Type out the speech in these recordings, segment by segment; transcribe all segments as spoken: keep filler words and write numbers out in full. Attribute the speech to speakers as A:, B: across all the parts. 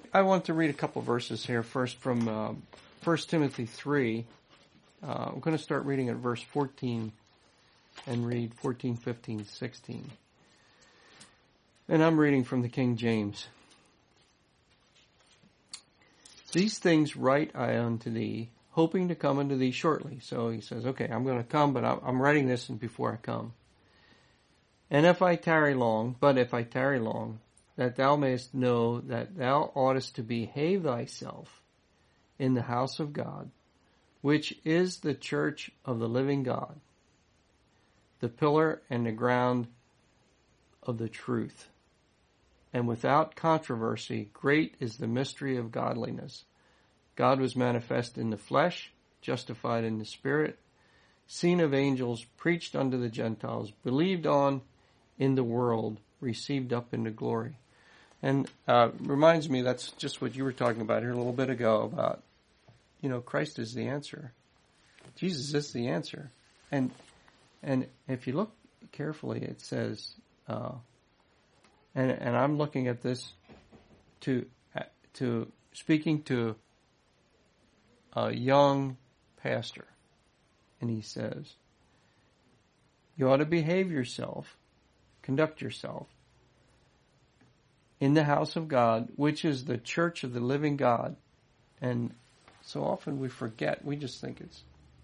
A: I want to read a couple verses here. First from uh, First Timothy three. Uh, I'm going to start reading at verse fourteen and read fourteen, fifteen, sixteen. And I'm reading from the King James. These things write I unto thee, hoping to come unto thee shortly. So he says, okay, I'm going to come, but I'm writing this before I come. And if I tarry long, but if I tarry long, that thou mayest know that thou oughtest to behave thyself in the house of God, which is the church of the living God, the pillar and the ground of the truth. And without controversy, great is the mystery of godliness. God was manifest in the flesh, justified in the spirit, seen of angels, preached unto the Gentiles, believed on in the world, received up into glory. And uh, reminds me, that's just what you were talking about here a little bit ago about, you know, Christ is the answer. Jesus is the answer. And and if you look carefully, it says, uh, and and I'm looking at this to to speaking to a young pastor, and he says, you ought to behave yourself, conduct yourself in the house of God, which is the church of the living God. And so often we forget. We just think it's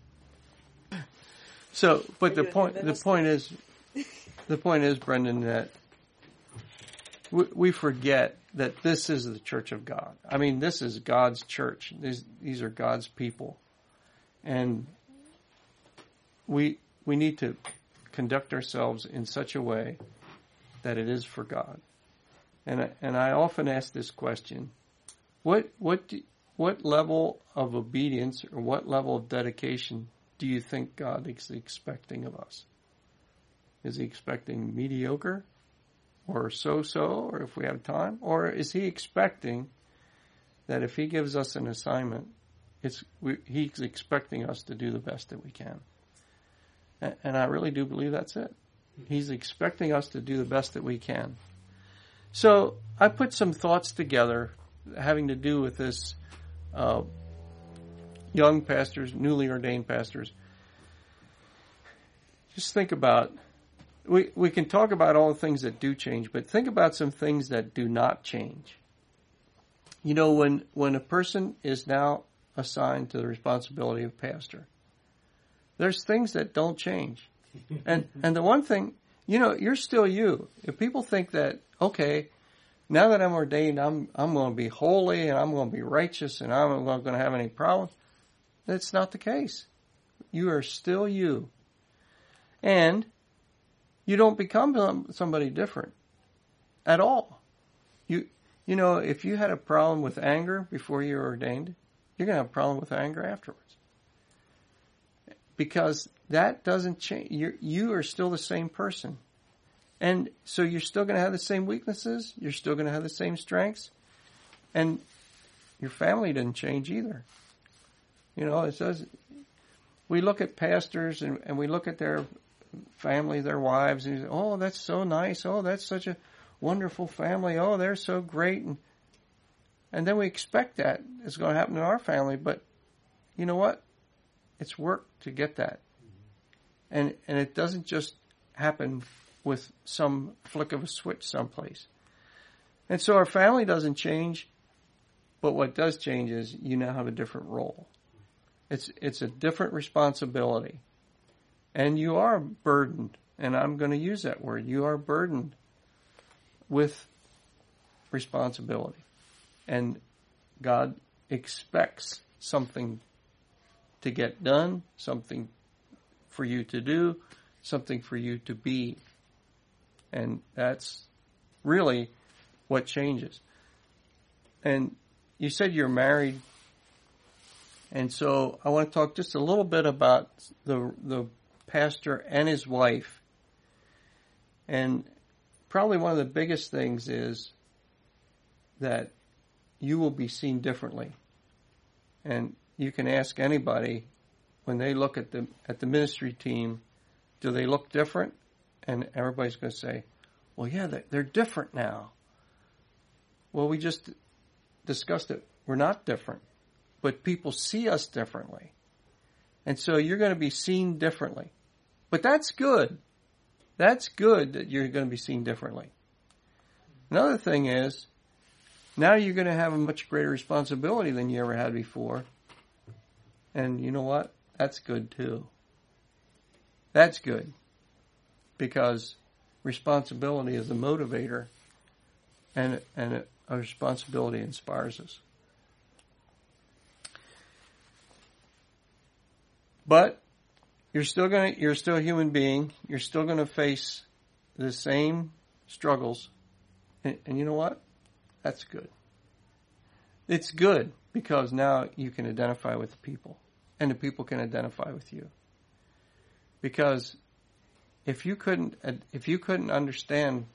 A: so. But the point, the point is, the point is, Brendan, that we, we forget that this is the church of God. I mean, this is God's church. These these are God's people, and we we need to conduct ourselves in such a way that it is for God. And I, and I often ask this question: What what do, what level of obedience or what level of dedication do you think God is expecting of us? Is He expecting mediocre, or so-so, or if we have time, or is He expecting that if He gives us an assignment, it's we, He's expecting us to do the best that we can? And, and I really do believe that's it. He's expecting us to do the best that we can. So I put some thoughts together having to do with this uh, young pastors, newly ordained pastors. Just think about, we, we can talk about all the things that do change, but think about some things that do not change. You know, when, when a person is now assigned to the responsibility of pastor, there's things that don't change. And and the one thing, you know, you're still you. If people think that, okay, now that I'm ordained, I'm I'm going to be holy and I'm going to be righteous and I'm not going to have any problems, that's not the case. You are still you. And you don't become somebody different at all. You you know, if you had a problem with anger before you were ordained, you're going to have a problem with anger afterwards. Because that doesn't change. You're, you are still the same person. And so you're still going to have the same weaknesses. You're still going to have the same strengths. And your family didn't change either. You know, it says, we look at pastors and, and we look at their family, their wives, and you say, oh, that's so nice. Oh, that's such a wonderful family. Oh, they're so great. And, and then we expect that is going to happen in our family. But you know what? It's work to get that. And and it doesn't just happen with some flick of a switch someplace. And so our family doesn't change, but what does change is you now have a different role. It's it's a different responsibility. And you are burdened, and I'm going to use that word, you are burdened with responsibility. And God expects something to get done, something for you to do, something for you to be. And that's really what changes. And you said you're married, and so I want to talk just a little bit about the the pastor and his wife. And probably one of the biggest things is that you will be seen differently. And you can ask anybody when they look at the at the ministry team, do they look different? And everybody's going to say, well, yeah, they're different now. Well, we just discussed it. We're not different, but people see us differently. And so you're going to be seen differently. But that's good. That's good that you're going to be seen differently. Another thing is, now you're going to have a much greater responsibility than you ever had before. And you know what? That's good too. That's good. Because responsibility is a motivator, and, and a, a responsibility inspires us. But you're still gonna you're still a human being. You're still gonna face the same struggles. And, and you know what? That's good. It's good because now you can identify with the people. And the people can identify with you. Because if you couldn't if you couldn't understand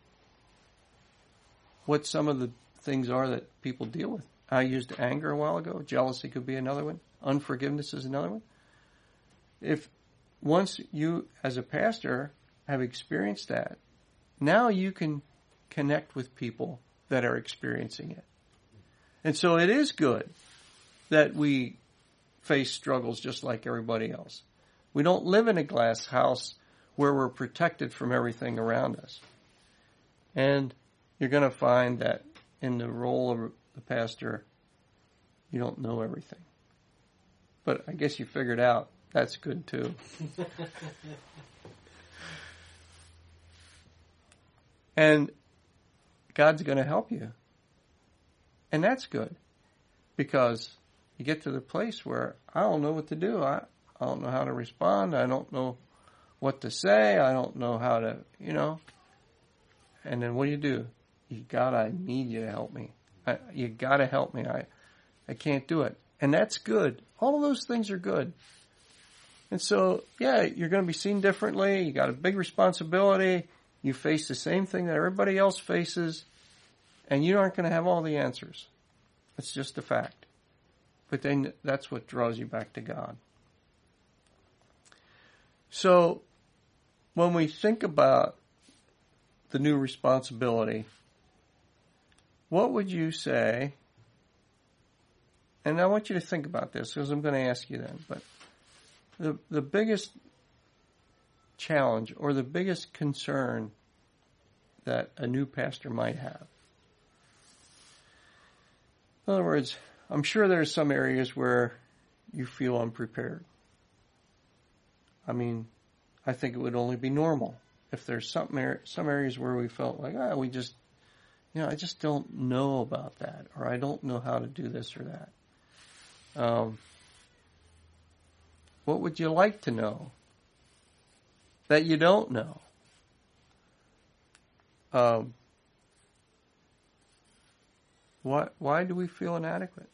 A: what some of the things are that people deal with. I used anger a while ago. Jealousy could be another one. Unforgiveness is another one. If once you, as a pastor, have experienced that, now you can connect with people that are experiencing it. And so it is good that we face struggles just like everybody else. We don't live in a glass house where we're protected from everything around us. And you're going to find that in the role of the pastor, you don't know everything. But I guess you figured out that's good too. And God's going to help you. And that's good. Because you get to the place where I don't know what to do. I, I don't know how to respond. I don't know what to say. I don't know how to, you know. And then what do you do? You God, I need you to help me. I, you got to help me. I, I can't do it. And that's good. All of those things are good. And so, yeah, you're going to be seen differently. You got a big responsibility. You face the same thing that everybody else faces. And you aren't going to have all the answers. It's just a fact. But then that's what draws you back to God. So, when we think about the new responsibility, what would you say? And I want you to think about this because I'm going to ask you then. But the the biggest challenge or the biggest concern that a new pastor might have. In other words, I'm sure there's some areas where you feel unprepared. I mean, I think it would only be normal if there's some some areas where we felt like, ah, we just, you know, I just don't know about that, or I don't know how to do this or that. Um, what would you like to know that you don't know? Um, why why do we feel inadequate?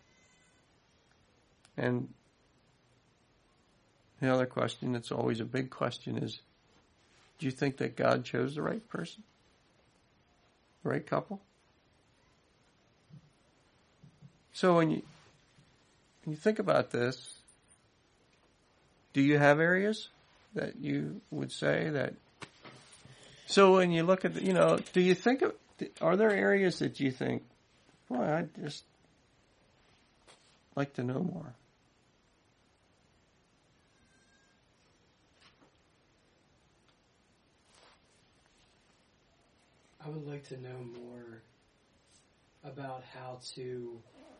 A: And the other question that's always a big question is, do you think that God chose the right person? The right couple? So when you when you think about this, do you have areas that you would say that? So when you look at, the, you know, do you think of, are there areas that you think, boy, I'd just like to know more?
B: I would like to know more about how to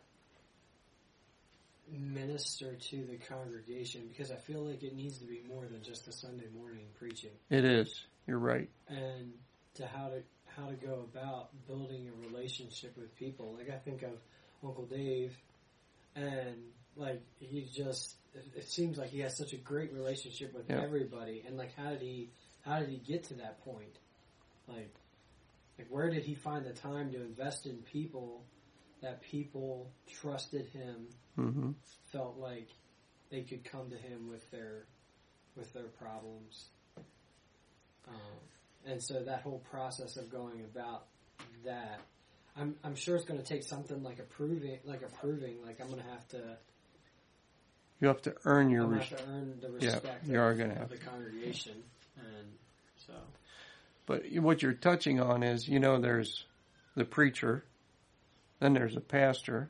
B: minister to the congregation, because I feel like it needs to be more than just a Sunday morning preaching.
A: It is. You're right.
B: And to how to how to go about building a relationship with people. Like I think of Uncle Dave, and like he just it seems like he has such a great relationship with
A: yeah.
B: everybody. And like how did he how did he get to that point? Like like where did he find the time to invest in people that people trusted him,
A: mm-hmm.
B: felt like they could come to him with their with their problems. Um, and so that whole process of going about that, I'm I'm sure it's going to take something like approving, like approving, like I'm going to have to.
A: You have to earn your.
B: I'm going
A: res-
B: to have to earn the respect
A: yeah, you
B: of,
A: are gonna have
B: of the congregation, and so.
A: But what you're touching on is, you know, there's the preacher, then there's a pastor,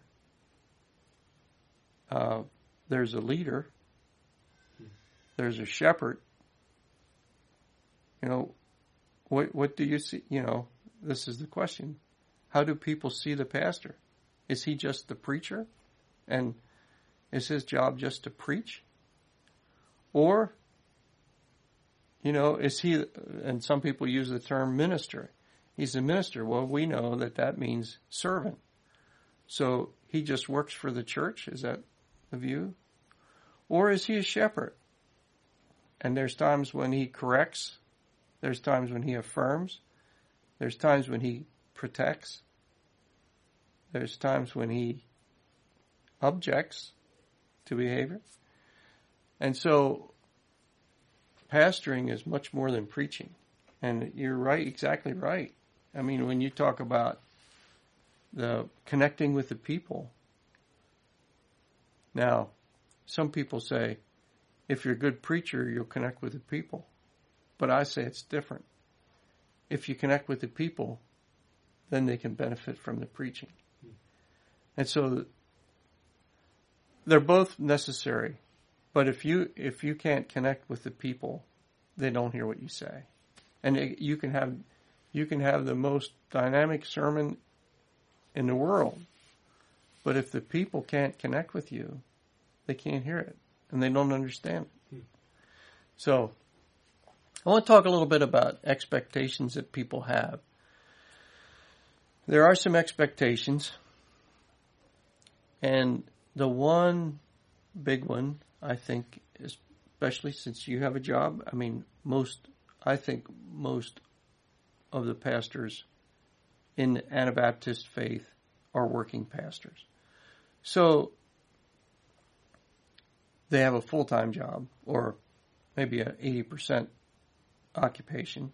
A: uh, there's a leader, there's a shepherd. You know, what what do you see? You know, this is the question. How do people see the pastor? Is he just the preacher? And is his job just to preach? Or, you know, is he, and some people use the term minister. He's a minister. Well, we know that that means servant. So he just works for the church? Is that the view? Or is he a shepherd? And there's times when he corrects. There's times when he affirms. There's times when he protects. There's times when he objects to behavior. And so pastoring is much more than preaching. And you're right, exactly right. I mean, when you talk about the connecting with the people. Now, some people say, if you're a good preacher, you'll connect with the people. But I say it's different. If you connect with the people, then they can benefit from the preaching. And so they're both necessary. But if you if you can't connect with the people, they don't hear what you say. And it, you can have you can have the most dynamic sermon in the world, but if the people can't connect with you, they can't hear it, and they don't understand it. Hmm. So I want to talk a little bit about expectations that people have. There are some expectations, and the one big one, I think, especially since you have a job, I mean, most, I think most of the pastors in the Anabaptist faith are working pastors. So they have a full-time job, or maybe an eighty percent occupation.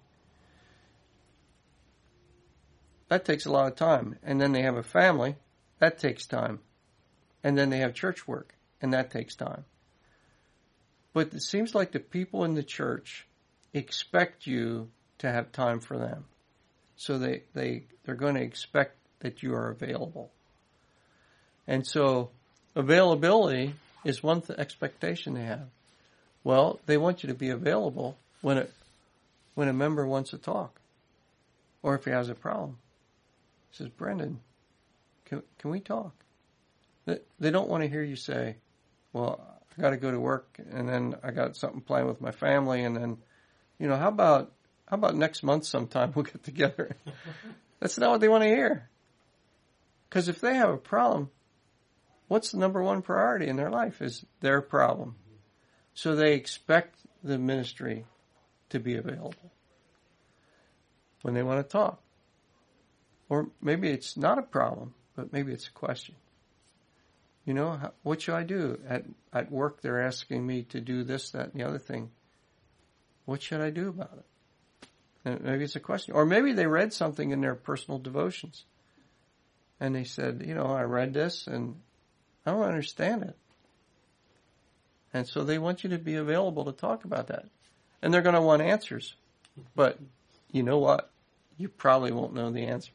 A: That takes a lot of time. And then they have a family. That takes time. And then they have church work. And that takes time. But it seems like the people in the church expect you to have time for them. So they, they, they're going to expect that you are available. And so availability is one th- expectation they have. Well, they want you to be available when a, when a member wants to talk. Or if he has a problem. He says, Brendan, can, can we talk? They, they don't want to hear you say, well, I got to go to work, and then I got something planned with my family, and then, you know, how about how about next month sometime we'll get together? That's not what they want to hear. Because if they have a problem, what's the number one priority in their life is their problem. So they expect the ministry to be available when they want to talk. Or maybe it's not a problem, but maybe it's a question. You know, how, what should I do? At at work, they're asking me to do this, that, and the other thing. What should I do about it? And maybe it's a question. Or maybe they read something in their personal devotions. And they said, you know, I read this and I don't understand it. And so they want you to be available to talk about that. And they're going to want answers. But you know what? You probably won't know the answer.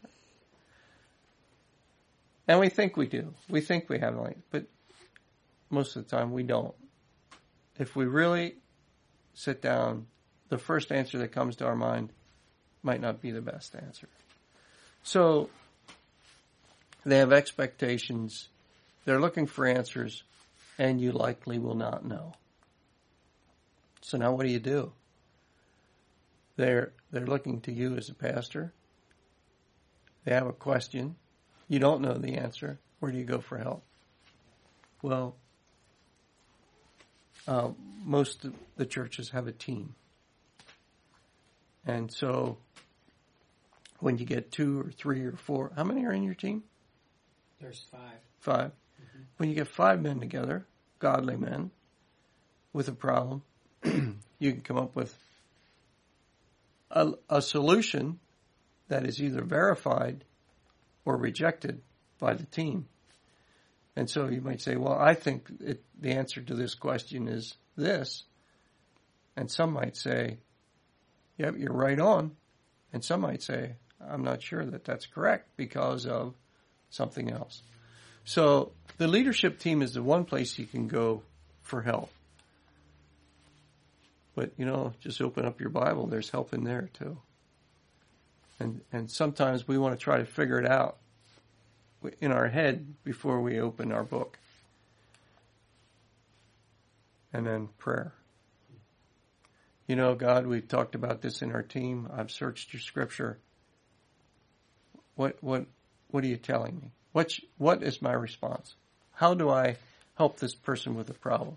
A: And we think we do. We think we have light, but most of the time we don't. If we really sit down, the first answer that comes to our mind might not be the best answer. So they have expectations. They're looking for answers, and you likely will not know. So now what do you do? They're they're looking to you as a pastor. They have a question. You don't know the answer. Where do you go for help? Well, uh, most of the churches have a team. And so when you get two or three or four, how many are in your team?
B: There's five.
A: Five. Mm-hmm. When you get five men together, godly men, with a problem, you can come up with a, a solution that is either verified or rejected by the team. And so you might say, well, I think it, the answer to this question is this. And some might say, yep, you're right on. And some might say, I'm not sure that that's correct because of something else. So the leadership team is the one place you can go for help. But, you know, just open up your Bible. There's help in there, too. And and sometimes we want to try to figure it out in our head before we open our book. And then prayer. You know, God, we've talked about this in our team. I've searched your scripture. What what what are you telling me? What what is my response? How do I help this person with a problem?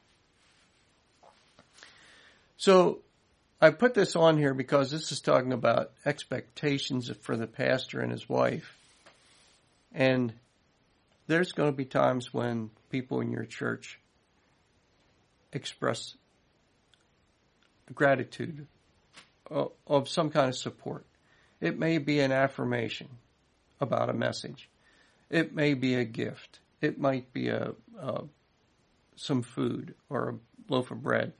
A: So I put this on here because this is talking about expectations for the pastor and his wife. And there's going to be times when people in your church express gratitude of, of some kind of support. It may be an affirmation about a message. It may be a gift. It might be a, a some food or a loaf of bread.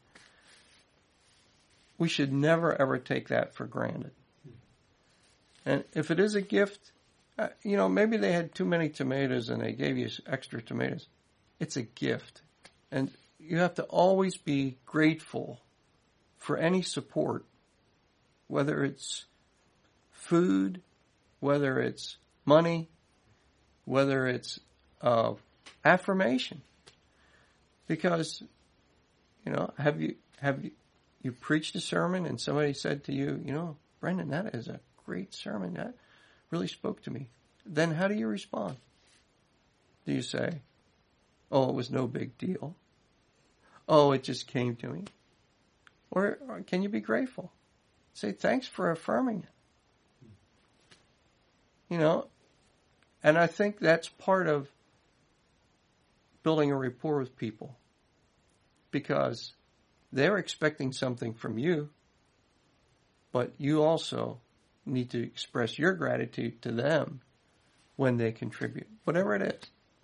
A: We should never, ever take that for granted. And if it is a gift, uh, you know, maybe they had too many tomatoes and they gave you extra tomatoes. It's a gift. And you have to always be grateful for any support, whether it's food, whether it's money, whether it's uh, affirmation. Because, you know, have you have you, you preached a sermon and somebody said to you, you know, Brendan, that is a great sermon. That really spoke to me. Then how do you respond? Do you say, oh, it was no big deal? Oh, it just came to me? Or, or can you be grateful? Say, thanks for affirming it. You know, and I think that's part of building a rapport with people. Because they're expecting something from you, but you also need to express your gratitude to them when they contribute, whatever it is.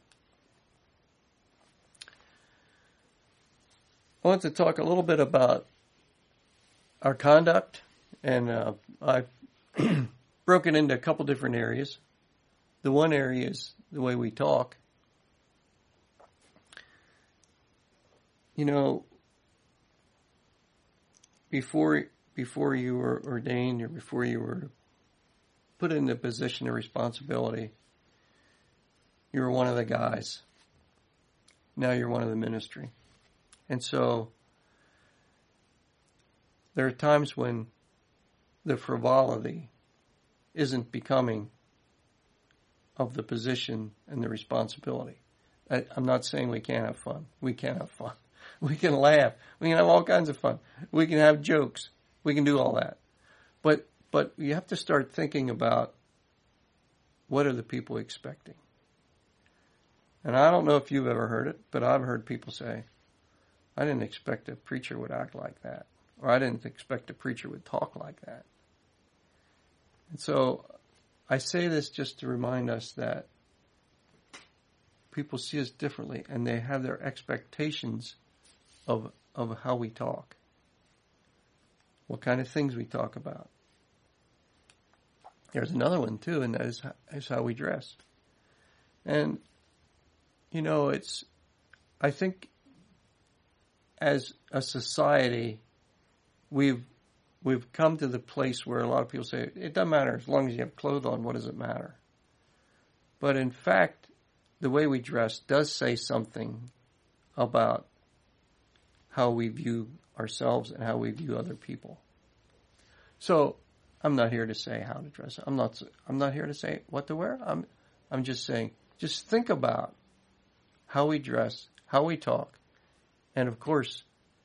A: I want to talk a little bit about our conduct, and uh, I've broken into a couple different areas. The one area is the way we talk. You know, before before you were ordained or before you were put in the position of responsibility, you were one of the guys. Now you're one of the ministry. And so there are times when the frivolity isn't becoming of the position and the responsibility. I, I'm not saying we can't have fun. We can have fun. We can laugh. We can have all kinds of fun. We can have jokes. We can do all that. But but you have to start thinking about what are the people expecting. And I don't know if you've ever heard it, but I've heard people say, I didn't expect a preacher would act like that. Or I didn't expect a preacher would talk like that. And so I say this just to remind us that people see us differently and they have their expectations of of how we talk. What kind of things we talk about. There's another one too, and that is how, is how we dress. And, you know, it's, I think as a society, we've we've come to the place where a lot of people say, it doesn't matter, as long as you have clothes on, what does it matter? But in fact, the way we dress does say something about how we view ourselves and how we view other people. So I'm not here to say how to dress. I'm not I'm not here to say what to wear. I'm I'm just saying, just think about how we dress, how we talk, and of course,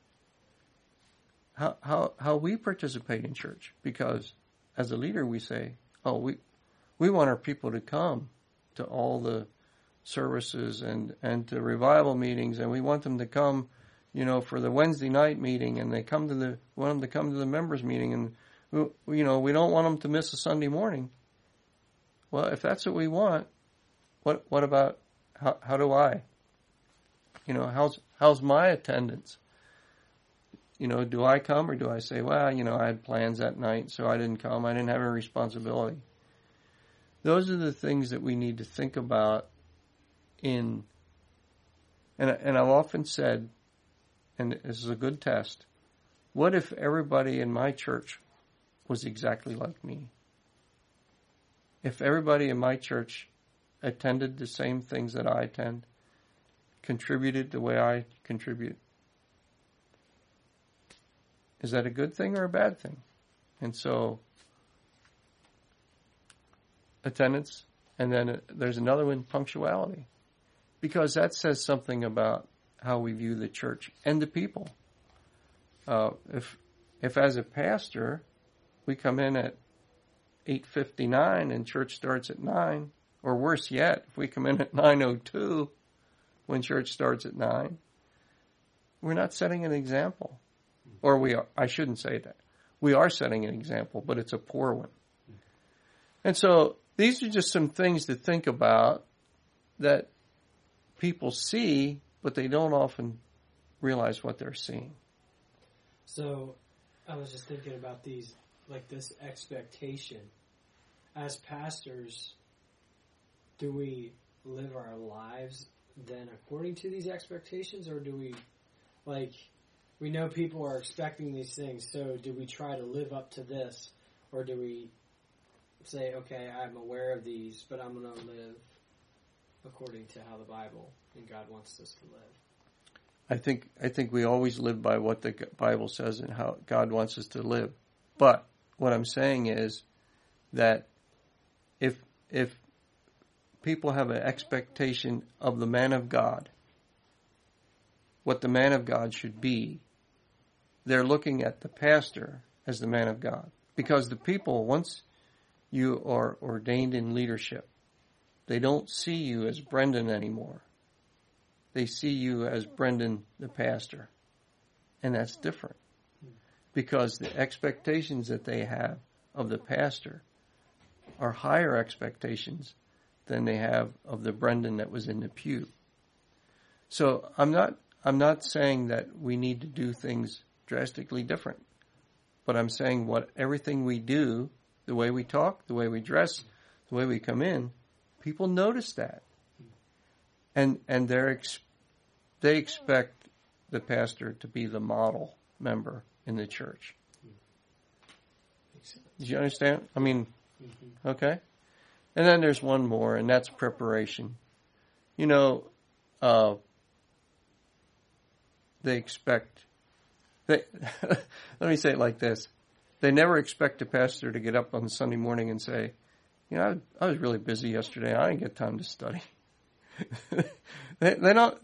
A: how how how we participate in church. Because as a leader, we say, oh, we we want our people to come to all the services and, and to revival meetings, and we want them to come, you know, for the Wednesday night meeting, and they come to the want them to come to the members meeting, and we, you know, we don't want them to miss a Sunday morning. Well, if that's what we want, what what about how how do I? You know, how's how's my attendance? You know, do I come or do I say, well, you know, I had plans that night, so I didn't come. I didn't have any responsibility. those are the things that we need to think about in, and, and I've often said, and this is a good test, what if everybody in my church was exactly like me? If everybody in my church attended the same things that I attend, contributed the way I contribute, is that a good thing or a bad thing? And so, attendance, and then there's another one, punctuality. Because that says something about how we view the church and the people. Uh, if, if as a pastor, we come in at eight fifty-nine and church starts at nine, or worse yet, if we come in at nine oh two when church starts at nine, we're not setting an example. Or we are, I shouldn't say that. We are setting an example, but it's a poor one. And so these are just some things to think about that people see, but they don't often realize what they're seeing.
B: So I was just thinking about these, like this expectation. As pastors, do we live our lives then according to these expectations, or do we, like, we know people are expecting these things, so do we try to live up to this, or do we say, okay, I'm aware of these, but I'm going to live according to how the Bible and God wants us to live?
A: I think I think we always live by what the Bible says and how God wants us to live. But what I'm saying is that if if people have an expectation of the man of God, what the man of God should be, they're looking at the pastor as the man of God. Because the people, once you are ordained in leadership, they don't see you as Brendan anymore. They see you as Brendan the pastor. And that's different. Because the expectations that they have of the pastor are higher expectations than they have of the Brendan that was in the pew. So I'm not I'm not saying that we need to do things drastically different. But I'm saying what everything we do, the way we talk, the way we dress, the way we come in, people notice that. And and they're ex- they expect the pastor to be the model member in the church. Do you understand? I mean, mm-hmm. Okay. And then there's one more, and that's preparation. You know, uh, they expect, they, let me say it like this. They never expect a pastor to get up on Sunday morning and say, you know, I, I was really busy yesterday. I didn't get time to study. they, they don't,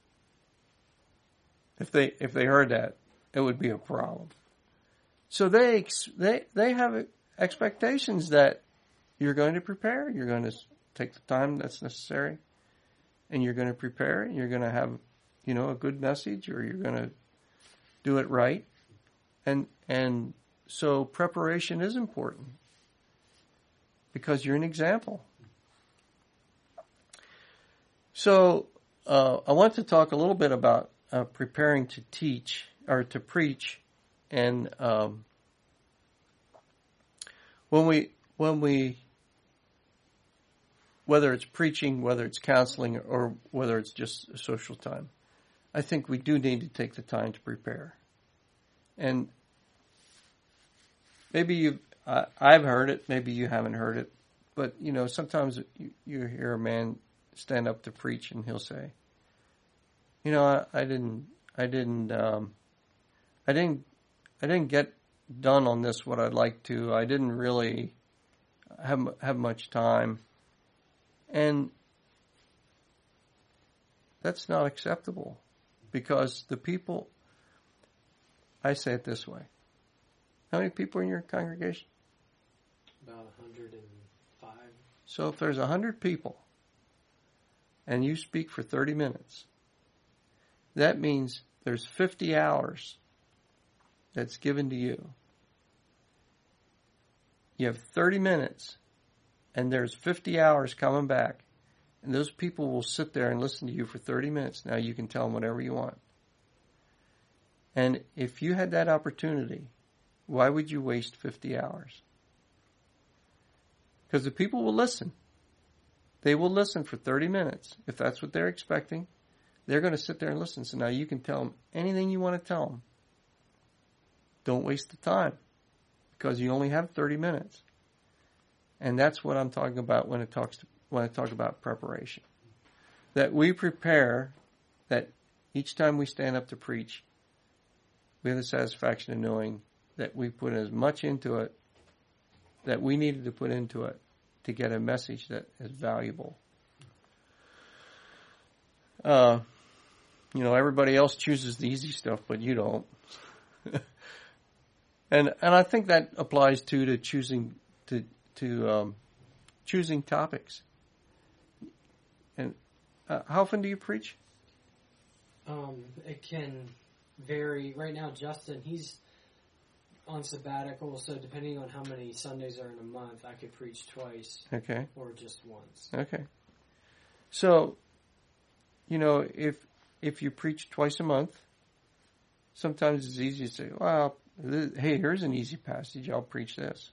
A: if they, if they heard that, it would be a problem. So they, they, they have expectations that you're going to prepare. You're going to take the time that's necessary, and you're going to prepare. And you're going to have, you know, a good message, or you're going to do it right. And and so preparation is important because you're an example. So uh, I want to talk a little bit about uh, preparing to teach or to preach, and um, when we when we whether it's preaching, whether it's counseling, or whether it's just a social time, I think we do need to take the time to prepare. And maybe you've, uh, I've heard it, maybe you haven't heard it, but, you know, sometimes you, you hear a man stand up to preach and he'll say, you know, I, I didn't, I didn't, um, I didn't, I didn't get done on this what I'd like to. I didn't really have have much time. And that's not acceptable, because the people, I say it this way. How many people are in your congregation?
B: About one hundred five.
A: So if there's one hundred people and you speak for thirty minutes, that means there's fifty hours that's given to you. You have thirty minutes, and there's fifty hours coming back. And those people will sit there and listen to you for thirty minutes. Now you can tell them whatever you want. And if you had that opportunity, why would you waste fifty hours? Because the people will listen. They will listen for thirty minutes. If that's what they're expecting, they're going to sit there and listen. So now you can tell them anything you want to tell them. Don't waste the time, because you only have thirty minutes. And that's what I'm talking about when it talks to, when I talk about preparation. That we prepare, that each time we stand up to preach, we have the satisfaction of knowing that we put as much into it that we needed to put into it to get a message that is valuable. Uh, you know, everybody else chooses the easy stuff, but you don't. and and I think that applies too to choosing to to um, choosing topics. And uh, how often do you preach?
B: Um, it can vary. Right now, Justin, he's on sabbatical, so depending on how many Sundays are in a month, I could preach twice.
A: Okay.
B: Or just once.
A: Okay. So, you know, if if you preach twice a month, sometimes it's easy to say, well, th- hey, here's an easy passage, I'll preach this.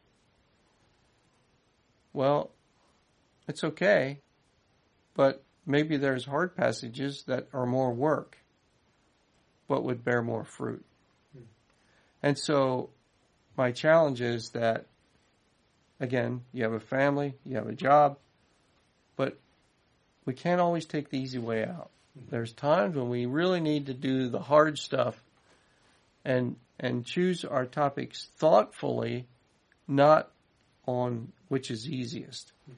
A: Well, it's okay, but maybe there's hard passages that are more work, but would bear more fruit. Hmm. And so my challenge is that, again, you have a family, you have a job, but we can't always take the easy way out. Hmm. There's times when we really need to do the hard stuff and and choose our topics thoughtfully, not on which is easiest. Hmm.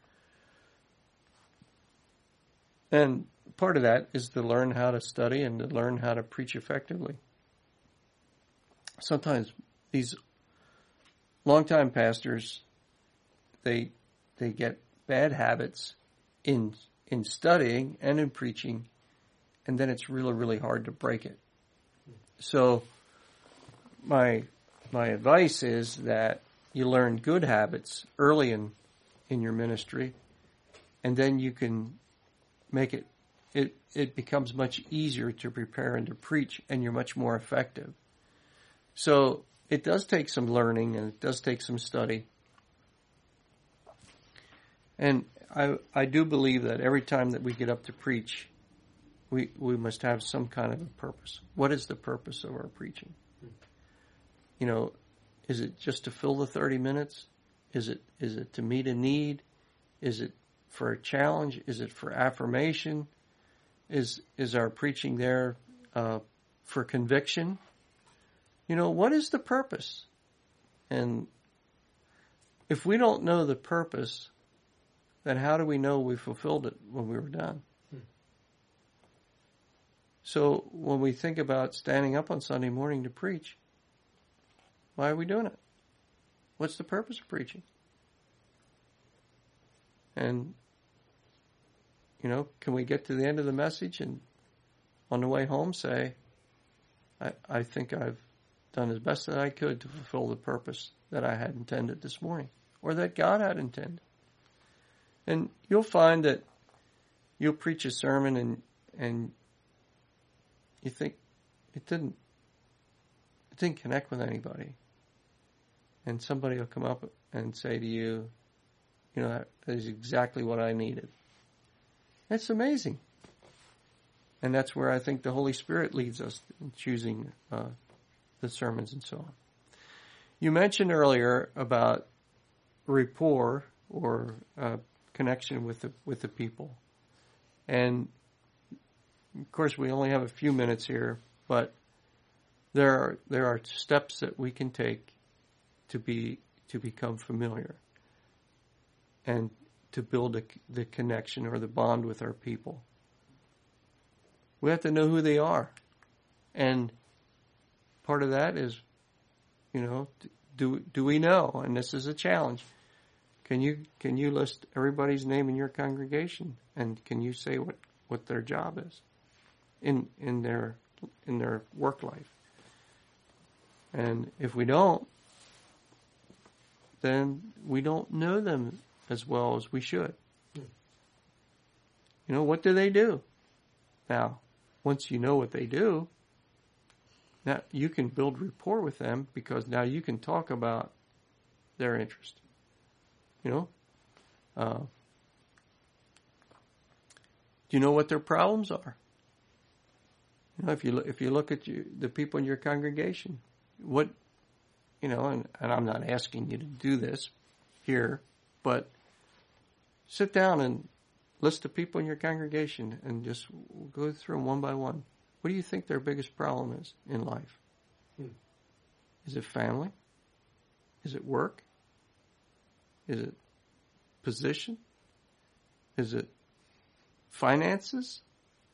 A: And part of that is to learn how to study and to learn how to preach effectively. Sometimes these longtime pastors, they they get bad habits in in studying and in preaching, and then it's really, really hard to break it. So my my advice is that you learn good habits early in in your ministry, and then you can make it, it, it becomes much easier to prepare and to preach, and you're much more effective. So it does take some learning, and it does take some study. And I I do believe that every time that we get up to preach, we, we must have some kind of a purpose. What is the purpose of our preaching? You know, is it just to fill the thirty minutes? Is it is it to meet a need? Is it for a challenge? Is it for affirmation? Is is our preaching there uh, for conviction? You know, what is the purpose? And if we don't know the purpose, then how do we know we fulfilled it when we were done? Hmm. So when we think about standing up on Sunday morning to preach, why are we doing it? What's the purpose of preaching? And, you know, can we get to the end of the message and on the way home say, I, I think I've done as best that I could to fulfill the purpose that I had intended this morning, or that God had intended. And you'll find that you'll preach a sermon and and you think it didn't it didn't connect with anybody. And somebody will come up and say to you, you know, that is exactly what I needed. That's amazing. And that's where I think the Holy Spirit leads us in choosing uh, the sermons and so on. You mentioned earlier about rapport or uh, connection with the with the people. And of course we only have a few minutes here, but there are there are steps that we can take to be to become familiar and to build a, the connection or the bond with our people. We have to know who they are. And part of that is, you know, do do we know? And this is a challenge. Can you can you list everybody's name in your congregation, and can you say what, what their job is in in their in their work life? And if we don't, then we don't know them as well as we should. You know, what do they do? Now, once you know what they do, now you can build rapport with them, because now you can talk about their interest. You know, Uh, do you know what their problems are? You know, if you look, if you look at you, the people in your congregation, what, you know, and, and I'm not asking you to do this here, but sit down and list the people in your congregation and just go through them one by one. What do you think their biggest problem is in life?
B: Hmm.
A: Is it family? Is it work? Is it position? Is it finances?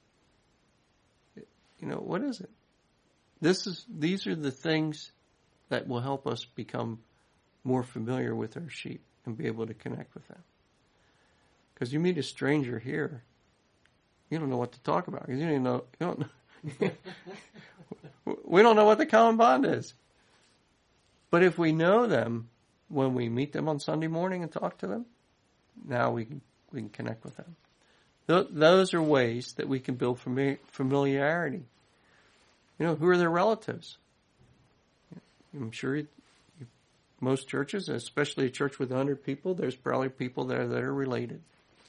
A: You know, what is it? This is, these are the things that will help us become more familiar with our sheep and be able to connect with them. Because you meet a stranger here, you don't know what to talk about. Because you don't know, you don't know. We don't know what the common bond is. But if we know them when we meet them on Sunday morning and talk to them, now we can, we can connect with them. Th- those are ways that we can build fami- familiarity. You know, who are their relatives? I'm sure you, you, most churches, especially a church with one hundred people, there's probably people there that are related.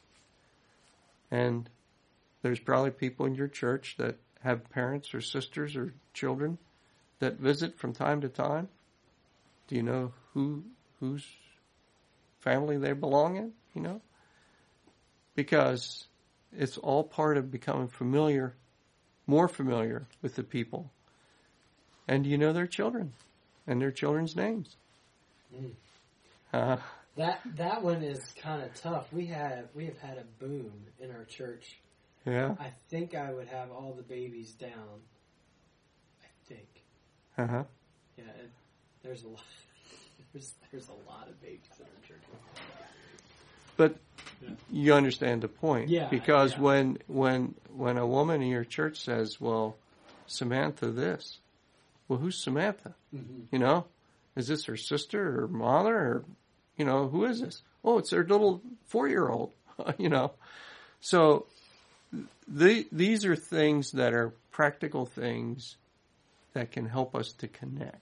A: And there's probably people in your church that have parents or sisters or children that visit from time to time. Do you know who whose family they belong in? You know? Because it's all part of becoming familiar, more familiar with the people. And you know their children and their children's names.
B: Mm.
A: Uh,
B: that that one is kind of tough. We have we have had a boom in our church.
A: Yeah.
B: I think I would have all the babies down. I think.
A: Uh huh.
B: Yeah. It, there's a lot. There's there's a lot of babies in our church.
A: But
B: yeah.
A: You understand the point.
B: Yeah.
A: Because
B: yeah.
A: when when when a woman in your church says, "Well, Samantha, this," well, who's Samantha?
B: Mm-hmm.
A: You know, is this her sister or mother or, you know, who is this? Oh, it's their little four-year-old. You know, so the, these are things that are practical things that can help us to connect.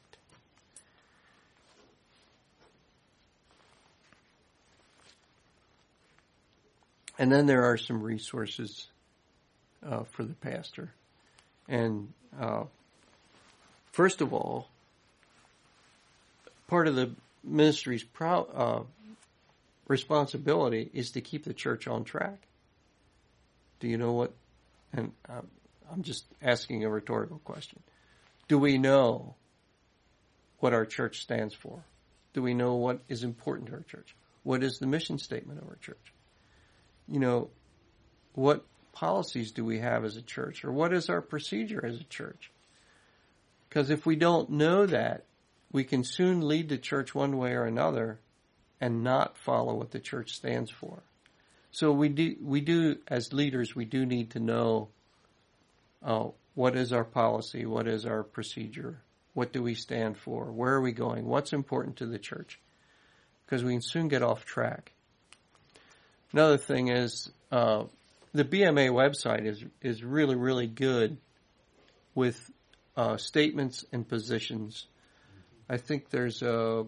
A: And then there are some resources uh, for the pastor. And uh, first of all, part of the ministry's pro- uh, responsibility is to keep the church on track. Do you know what? And uh, I'm just asking a rhetorical question. Do we know what our church stands for? Do we know what is important to our church? What is the mission statement of our church? You know, what policies do we have as a church? Or what is our procedure as a church? Because if we don't know that, we can soon lead the church one way or another and not follow what the church stands for. So we do, we do as leaders, we do need to know uh, what is our policy, what is our procedure, what do we stand for, where are we going, what's important to the church? Because we can soon get off track. Another thing is uh, the B M A website is is really, really good with uh, statements and positions. I think there's a,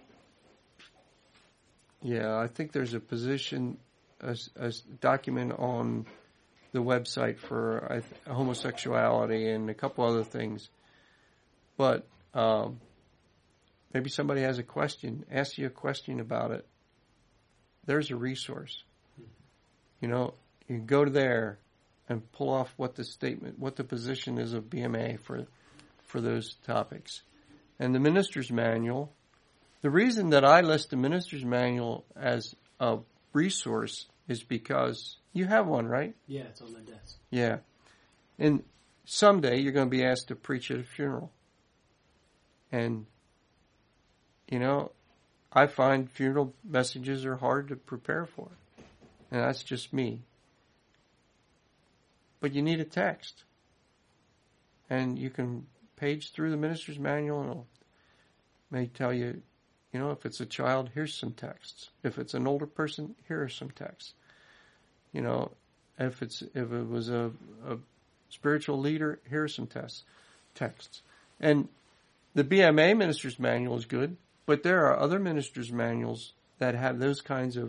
A: yeah, I think there's a position, a, a document on the website for I th- homosexuality and a couple other things. But um, maybe somebody has a question, asks you a question about it. There's a resource. You know, you can go there and pull off what the statement, what the position is of B M A for for those topics. And the minister's manual, the reason that I list the minister's manual as a resource is because you have one, right?
B: Yeah, it's on my desk.
A: Yeah. And someday you're going to be asked to preach at a funeral. And, you know, I find funeral messages are hard to prepare for. And that's just me. But you need a text. And you can page through the minister's manual and it'll may tell you, you know, if it's a child, here's some texts. If it's an older person, here are some texts. You know, if it's if it was a, a spiritual leader, here are some tests, texts. And the B M A minister's manual is good, but there are other ministers' manuals that have those kinds of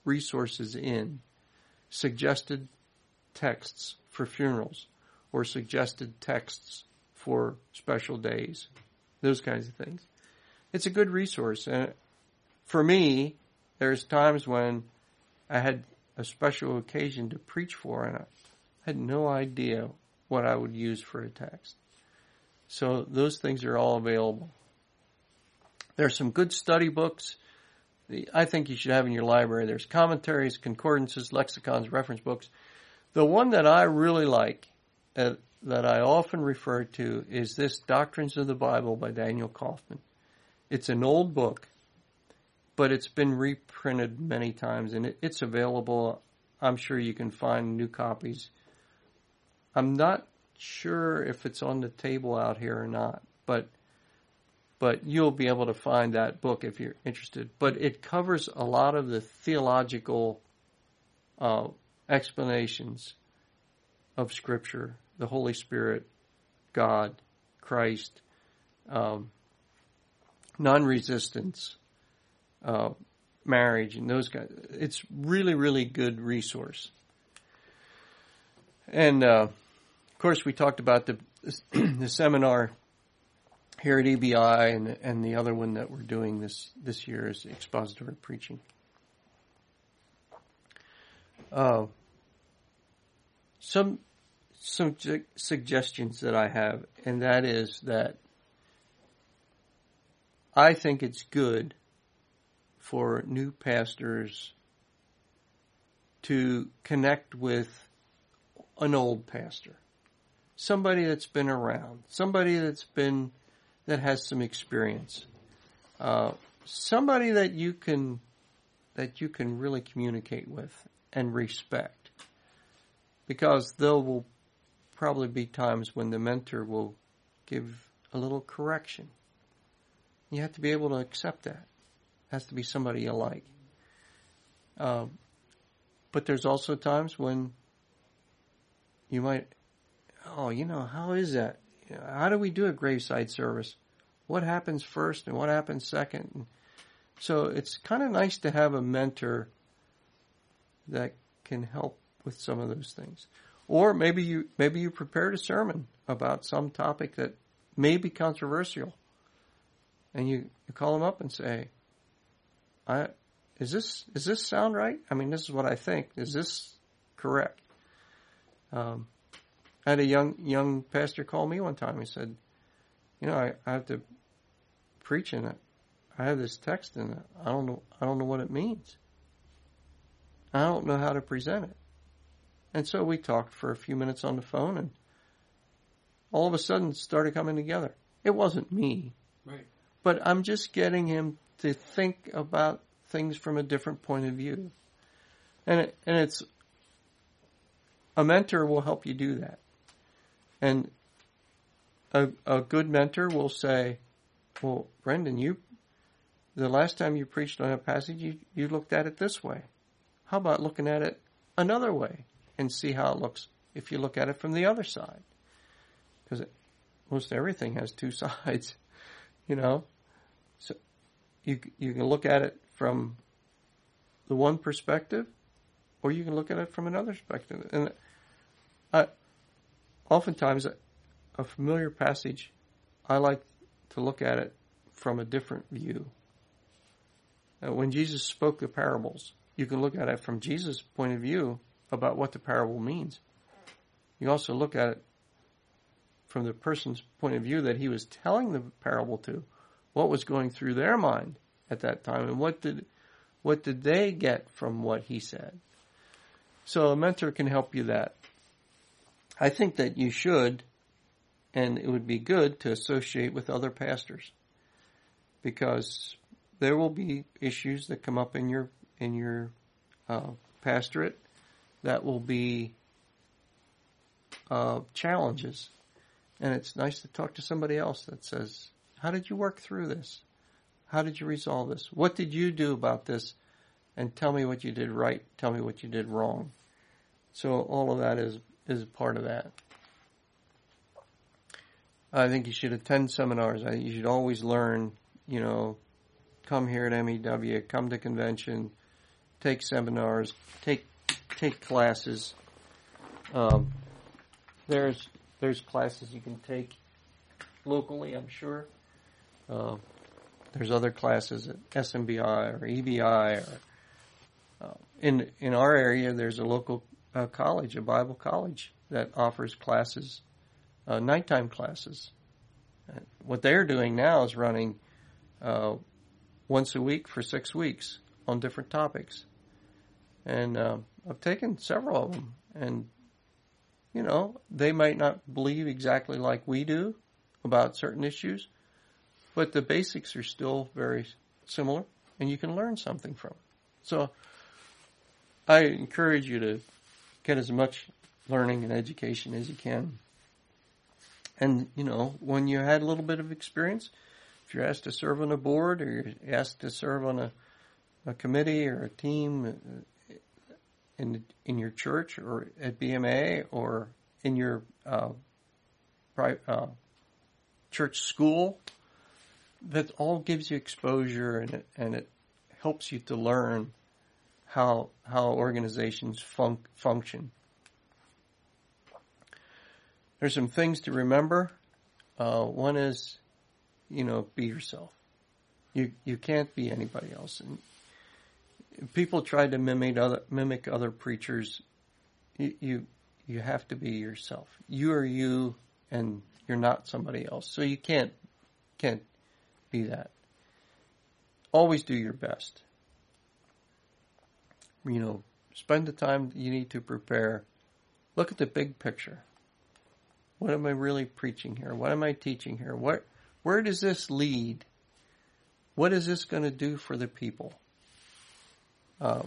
A: resources in, suggested texts for funerals or suggested texts for special days, those kinds of things. It's a good resource. And for me, there's times when I had a special occasion to preach for and I had no idea what I would use for a text. So those things are all available. There's some good study books I think you should have in your library. There's commentaries, concordances, lexicons, reference books. The one that I really like, uh, that I often refer to, is this Doctrines of the Bible by Daniel Kaufman. It's an old book, but it's been reprinted many times, and it, it's available. I'm sure you can find new copies. I'm not sure if it's on the table out here or not, but but you'll be able to find that book if you're interested. But it covers a lot of the theological uh, explanations of Scripture, the Holy Spirit, God, Christ, um, non-resistance, uh, marriage, and those guys. It's really, really good resource. And uh, of course, we talked about the the seminar here at E B I, and and the other one that we're doing this this year is expository preaching. Uh, some some su- suggestions that I have, and that is that I think it's good for new pastors to connect with an old pastor, somebody that's been around, somebody that's been that has some experience, uh, somebody that you can that you can really communicate with and respect, because there will probably be times when the mentor will give a little correction. You have to be able to accept that. It has to be somebody you like. Uh, but there's also times when you might, oh, you know, how is that? How do we do a graveside service? What happens first and what happens second? So it's kind of nice to have a mentor that can help with some of those things. Or maybe you maybe you prepared a sermon about some topic that may be controversial, and you, you call them up and say, "I is this is this sound right? I mean, this is what I think. Is this correct?" Um, I had a young young pastor call me one time. He said, "You know, I, I have to preach in it. I have this text in it. I don't know. I don't know what it means. I don't know how to present it." And so we talked for a few minutes on the phone, and all of a sudden it started coming together. It wasn't me,
B: right?
A: But I'm just getting him to think about things from a different point of view, and it, and it's a mentor will help you do that. And a, a good mentor will say, "Well, Brendan, you the last time you preached on a passage, you, you looked at it this way. How about looking at it another way and see how it looks if you look at it from the other side?" Because most everything has two sides, you know. So you you can look at it from the one perspective, or you can look at it from another perspective. And I, oftentimes, a, a familiar passage, I like to look at it from a different view. Uh, when Jesus spoke the parables, you can look at it from Jesus' point of view about what the parable means. You also look at it from the person's point of view that he was telling the parable to, what was going through their mind at that time, and what did what did they get from what he said. So a mentor can help you that. I think that you should, and it would be good to associate with other pastors, because there will be issues that come up in your in your uh, pastorate that will be uh, challenges, and it's nice to talk to somebody else that says, "How did you work through this? How did you resolve this? What did you do about this? And tell me what you did right. Tell me what you did wrong." So all of that is is part of that. I think you should attend seminars. I, you should always learn, you know, come here at M E W, come to convention, take seminars, take take classes. Um, there's there's classes you can take locally, I'm sure. Uh, there's other classes at S M B I or E B I. Or, uh, in in our area, there's a local uh, college, a Bible college, that offers classes, uh, nighttime classes. Uh, what they're doing now is running uh, once a week for six weeks on different topics. And uh, I've taken several of them. And, you know, they might not believe exactly like we do about certain issues, but the basics are still very similar, and you can learn something from it. So I encourage you to get as much learning and education as you can. And, you know, when you had a little bit of experience, if you're asked to serve on a board or you're asked to serve on a, a committee or a team in in your church or at B M A or in your uh, pri- uh, church school, that all gives you exposure, and it, and it helps you to learn how how organizations fun- function. There's some things to remember. Uh, one is, you know, be yourself. You you can't be anybody else. And people try to mimic other mimic other preachers. You you you have to be yourself. You are you, and you're not somebody else. So you can't can't be that. Always do your best. You know, spend the time you need to prepare. Look at the big picture. What am I really preaching here? What am I teaching here? What, where does this lead? What is this going to do for the people? Uh,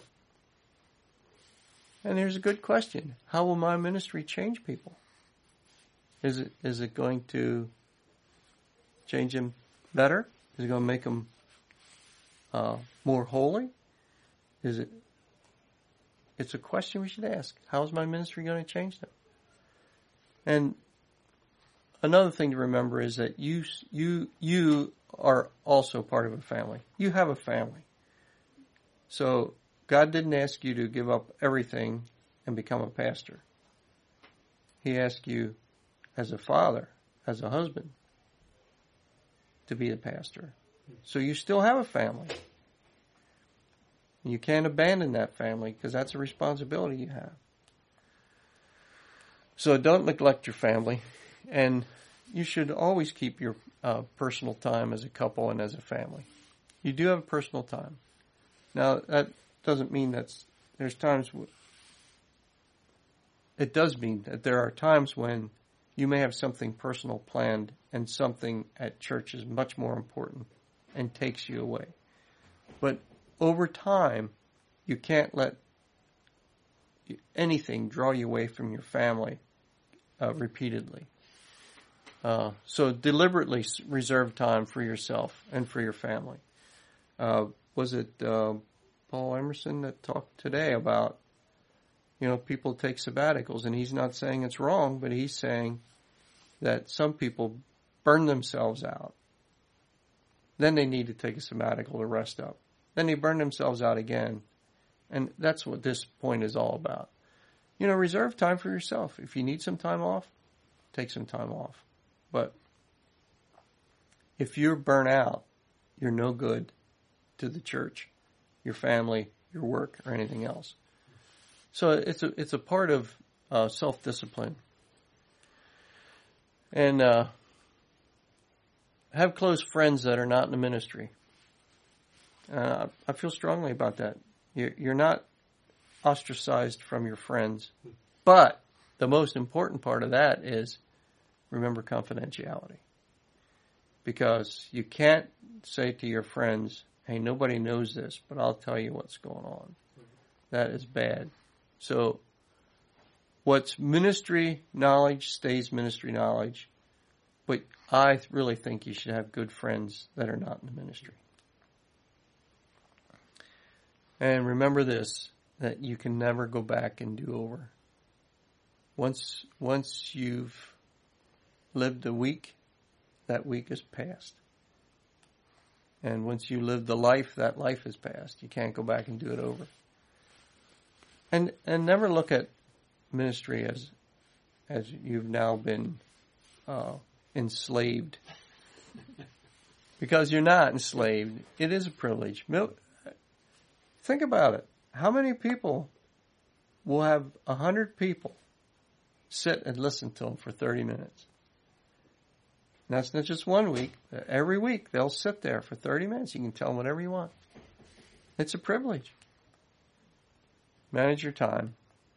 A: and here's a good question. How will my ministry change people? Is it is it going to change them better? Is it going to make them uh, more holy? Is it? It's a question we should ask. How is my ministry going to change them? And another thing to remember is that you you you are also part of a family. You have a family. So God didn't ask you to give up everything and become a pastor. He asked you as a father, as a husband, to be a pastor. So you still have a family. You can't abandon that family because that's a responsibility you have. So don't neglect your family, and you should always keep your uh, personal time as a couple and as a family. You do have personal time. Now, that doesn't mean that's, there's times, w- it does mean that there are times when you may have something personal planned and something at church is much more important and takes you away. But over time, you can't let anything draw you away from your family uh, repeatedly. Uh, so deliberately reserve time for yourself and for your family. Uh, was it uh, Paul Emerson that talked today about, you know, people take sabbaticals, and he's not saying it's wrong, but he's saying that some people burn themselves out. Then they need to take a sabbatical to rest up. Then they burn themselves out again. And that's what this point is all about. You know, reserve time for yourself. If you need some time off, take some time off. But if you're burnt out, you're no good to the church, your family, your work, or anything else. So it's a it's a part of uh, self-discipline. And uh, have close friends that are not in the ministry. Uh, I feel strongly about that. You're, you're not ostracized from your friends, but the most important part of that is remember confidentiality. Because you can't say to your friends, hey, nobody knows this, but I'll tell you what's going on. That is bad. So what's ministry knowledge stays ministry knowledge, but I really think you should have good friends that are not in the ministry. And remember this, that you can never go back and do over. Once once you've lived a week, that week is past. And once you live the life, that life is past. You can't go back and do it over. And and never look at ministry as as you've now been uh, enslaved, because you're not enslaved. It is a privilege. Mil- Think about it. How many people will have a hundred people sit and listen to them for thirty minutes? And that's not just one week. Every week they'll sit there for thirty minutes. You can tell them whatever you want. It's a privilege. Manage your time.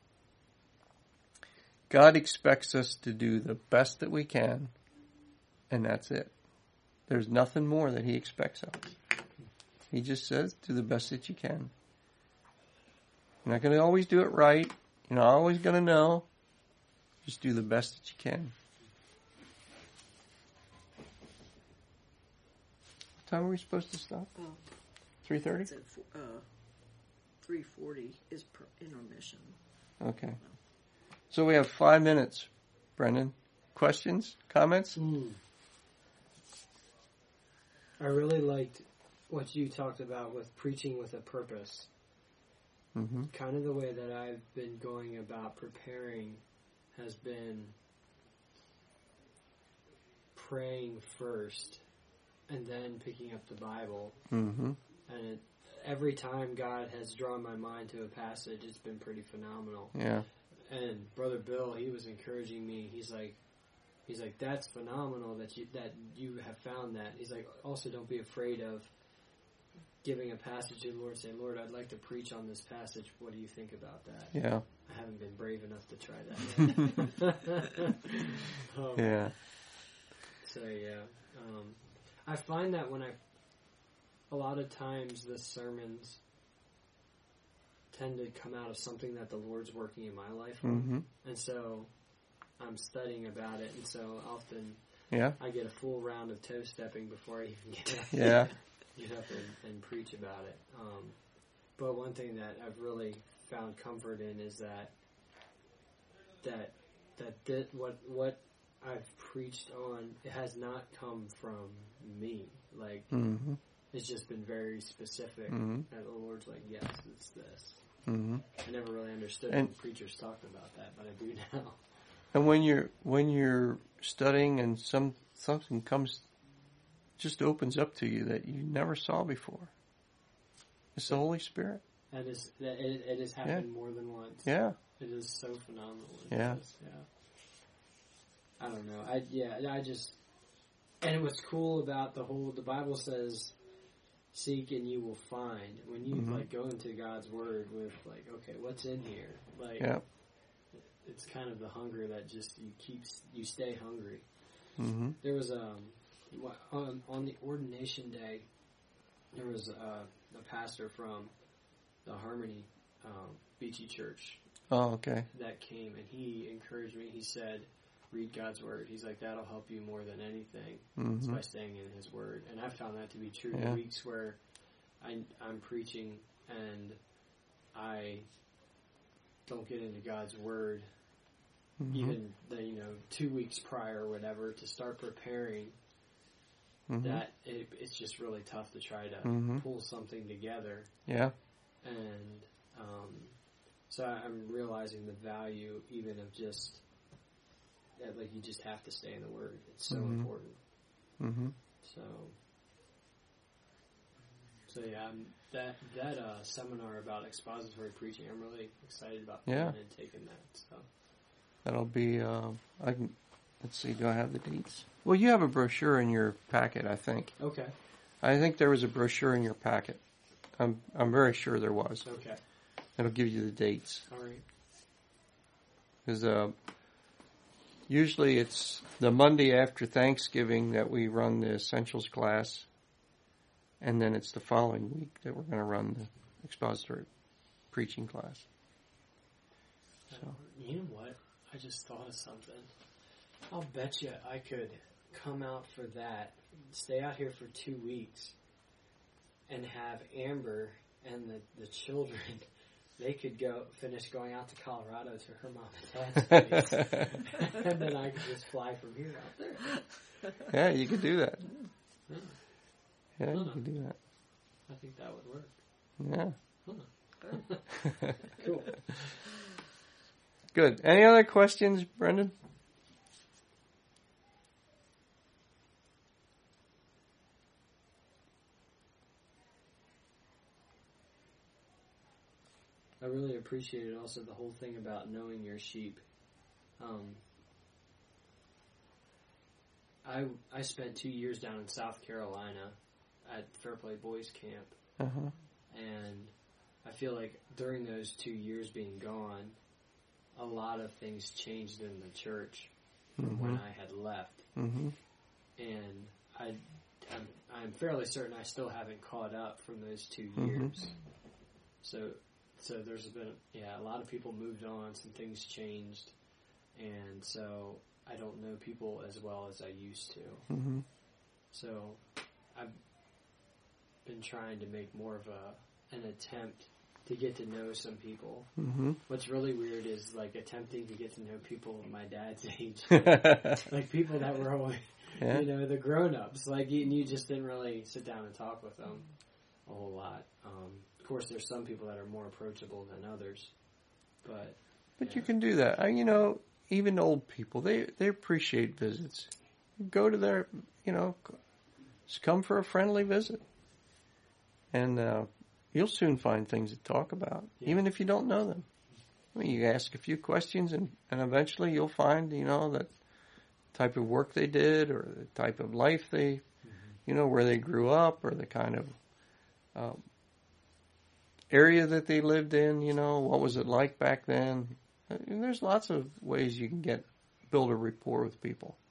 A: God expects us to do the best that we can, and that's it. There's nothing more that He expects of us. He just says, do the best that you can. You're not going to always do it right. You're not always going to know. Just do the best that you can. What time are we supposed to stop?
C: Oh,
A: three thirty?
C: it's at uh, three forty is per intermission.
A: Okay. So we have five minutes, Brendan. Questions? Comments?
B: Mm. I really liked what you talked about with preaching with a purpose.
A: Mm-hmm.
B: Kind of the way that I've been going about preparing has been praying first and then picking up the Bible.
A: Mm-hmm.
B: And it, every time God has drawn my mind to a passage, it's been pretty phenomenal.
A: Yeah.
B: And Brother Bill, he was encouraging me. He's like, he's like, that's phenomenal that you that you have found that. He's like, also don't be afraid of giving a passage to the Lord, saying, Lord, I'd like to preach on this passage. What do you think about that?
A: Yeah.
B: I haven't been brave enough to try that yet. um,
A: Yeah.
B: So yeah, um, I find that when I, a lot of times the sermons tend to come out of something that the Lord's working in my life on.
A: Mm-hmm.
B: And so I'm studying about it, and so often
A: Yeah.
B: I get a full round of toe stepping before I even get up,
A: Yeah.
B: get up and, and preach about it. Um, but one thing that I've really found comfort in is that that that th- what what I've preached on, it has not come from me. Like
A: Mm-hmm.
B: it's just been very specific.
A: Mm-hmm.
B: And the Lord's like, yes, it's this.
A: Mm-hmm.
B: I never really understood
A: And-
B: when preachers talked about that, but I do now.
A: And when you're when you're studying and some something comes, just opens up to you that you never saw before. It's the Holy Spirit.
B: That is, that it, it has happened more than once.
A: Yeah.
B: It is so phenomenal. It
A: Yeah.
B: is, yeah. I don't know. I yeah. I just, and what's cool about the whole, the Bible says, "Seek and you will find." When you
A: Mhm.
B: like go into God's Word with like, okay, what's in here? Like,
A: Yeah.
B: it's kind of the hunger that just you keep, you stay hungry.
A: Mm-hmm.
B: There was um on on the ordination day, there was a, a pastor from the Harmony um, Beachy Church
A: Oh, okay.
B: that came, and he encouraged me. He said, "Read God's Word." He's like, "That'll help you more than anything."
A: Mm-hmm.
B: It's by staying in His Word, and I found that to be true.
A: Yeah.
B: The weeks where I, I'm preaching and I don't get into God's Word,
A: Mm-hmm.
B: even the you know two weeks prior or whatever, to start preparing.
A: Mm-hmm.
B: That it, it's just really tough to try to
A: Mm-hmm.
B: pull something together,
A: Yeah.
B: and um, so I'm realizing the value even of just that, like you just have to stay in the Word. It's so
A: Mhm.
B: important.
A: Mm-hmm.
B: So, so yeah, I'm, that that uh, seminar about expository preaching, I'm really excited about
A: Yeah.
B: going and taking that. So,
A: That'll be. Uh, I can. Let's see. Do I have the dates? Well, you have a brochure in your packet, I think.
B: okay,
A: I think there was a brochure in your packet. I'm. I'm very sure there was.
B: okay,
A: It'll give you the dates.
B: all right,
A: Because uh, usually it's the Monday after Thanksgiving that we run the essentials class, and then it's the following week that we're going to run the expository preaching class. So.
B: You know what? I just thought of something. I'll bet you I could come out for that, stay out here for two weeks, and have Amber and the, the children, they could go finish going out to Colorado to her mom and dad's place. And then I could just fly from here out there.
A: Yeah, you could do that.
B: Yeah,
A: Yeah, you
B: Huh.
A: could do that.
B: I think that would work.
A: Yeah.
B: Huh. Cool.
A: Good. Any other questions, Brendan?
B: I really appreciated also the whole thing about knowing your sheep. Um, I I spent two years down in South Carolina at Fairplay Boys Camp,
A: Uh-huh.
B: and I feel like during those two years being gone, a lot of things changed in the church from
A: Mm-hmm.
B: when I had left,
A: Mm-hmm.
B: and I I'm, I'm fairly certain I still haven't caught up from those two
A: Mhm.
B: years. So. So there's been, yeah, a lot of people moved on, some things changed, and so I don't know people as well as I used to.
A: Mm-hmm.
B: So I've been trying to make more of a an attempt to get to know some people.
A: Mm-hmm.
B: What's really weird is like attempting to get to know people of my dad's age, like people that were always,
A: Yeah.
B: you know, the grown-ups. Like you, and you just didn't really sit down and talk with them a whole lot. Um, Of course, there's some people that are more approachable than others, but
A: But
B: yeah.
A: you can do that. I, you know, even old people, they, they appreciate visits. Go to their, you know, just come for a friendly visit. And uh, you'll soon find things to talk about,
B: Yeah.
A: even if you don't know them. I mean, you ask a few questions, and, and eventually you'll find, you know, that type of work they did or the type of life they,
B: Mm-hmm.
A: you know, where they grew up or the kind of um, area that they lived in, you know, what was it like back then? And there's lots of ways you can get build a rapport with people.